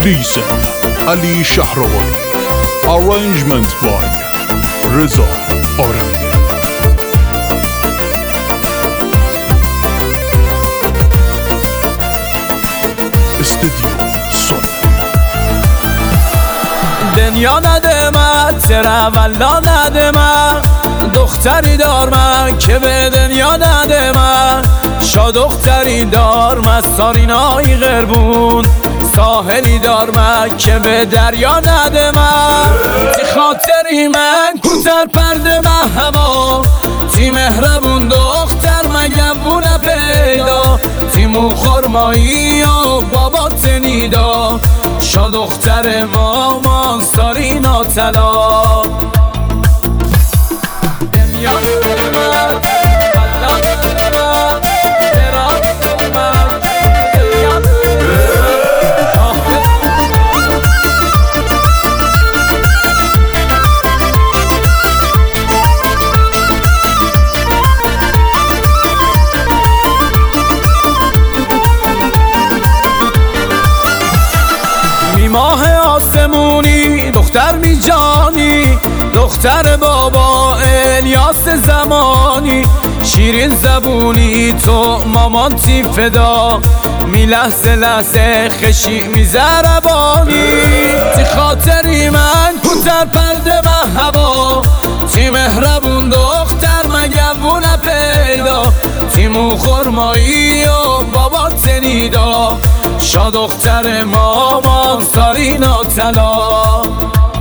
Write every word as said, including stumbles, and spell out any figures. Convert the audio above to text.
Listen Ali Shahrawali. Arrangement by Reza Arabide. استودیو سون. دنیا نده من تره ولا نده من، دختری دار من که به دنیا نده من. شا دختری دار من سارینای غربون، ساحلی دار من که به دریا نده من. تی خاطری من کوتر پرده به هوا، تی مهربون دختر مگم بونه پیدا. تی مو خرمایی و بابا تنیدا، شا دختر مامان سارینا طلا. دنیا نده من ولا نده من، ترا نده من دنیا ماه آسمونی دختر بی جانی، دختر بابا الیاس زمانی. شیرین زبونی تو مامان تی فدا، می لحظه لحظه خشی می زربانی. تی خاطری من کوتر پرده به هوا، تی مهربون دختر مگم بونه پیدا. تی مو خرمایی و بابا تنیدا، شا دختر مامان سارینا طلا.